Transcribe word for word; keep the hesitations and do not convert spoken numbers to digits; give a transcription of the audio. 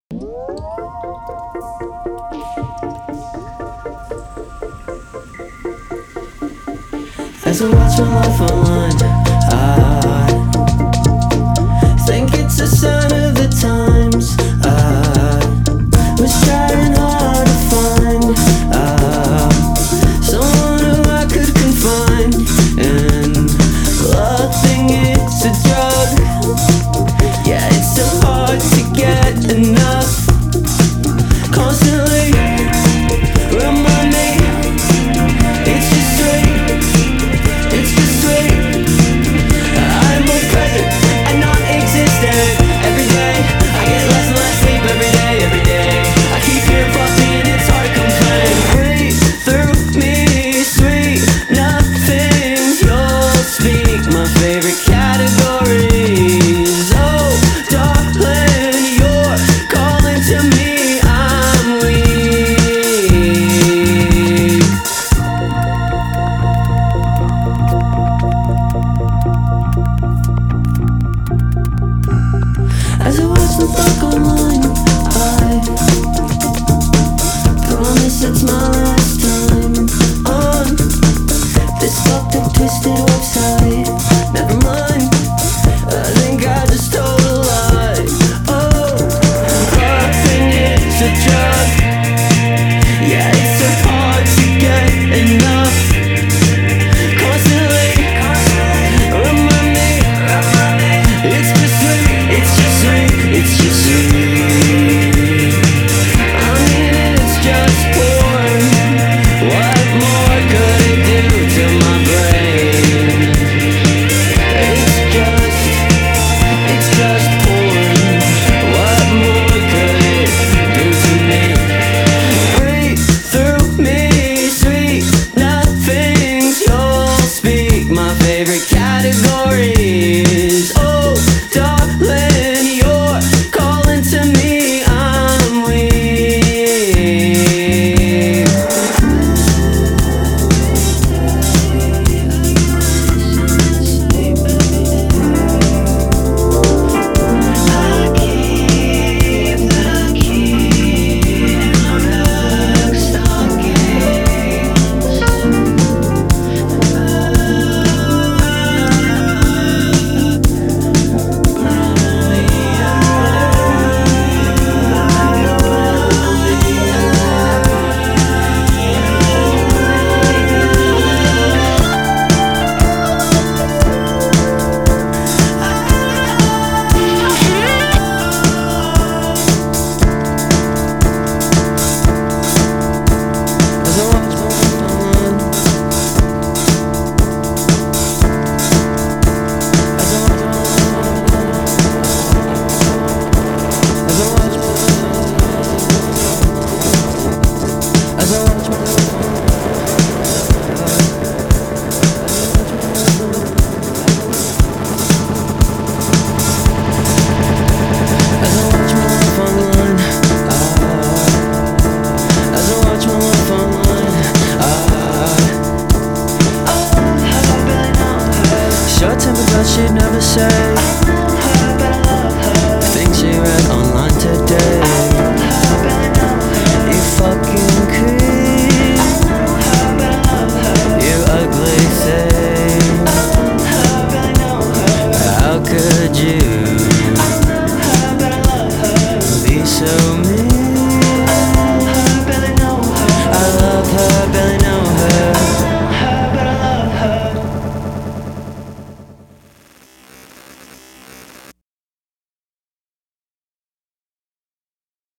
As I watch my life online, I think it's a sign of the times. I was trying hard to find uh, someone who I could confine, and loving it's a drug. Yeah, it's so hard to get enough. Constantly remind me it's just sweet. It's just sweet. I'm more present and non-existent. Every day I get less and less sleep. Every day, every day I keep hearing fuck me and it's hard to complain. Breathe through me, sweet nothings. You'll speak my favorite categories. Oh, darling, you're calling to me. I'm weak. As I watch the fuck online, I promise it's my last time on this fucked up twisted website. Never mind, I think I just told a lie. Oh, fucking it's a drug. Yeah, it's so hard to get enough. Constantly remind me it's just sweet. It's just sweet, it's just sweet. I mean, it's just porn. What more could it do to my brain? It's just, it's just porn. What more could it do to me? Breathe through me, sweet nothings. You'll speak my favorite categories. Oh, darling, you're calling to me. I'm weak. I keep the key on her stockings. As I watch my life online, as I watch my life online, as I watch my life online, as I watch my life as I watch my life online, as I watch my life online, short-tempered but she'd never say things she read online today. You fucking creep, you ugly thing. How could you be so mean?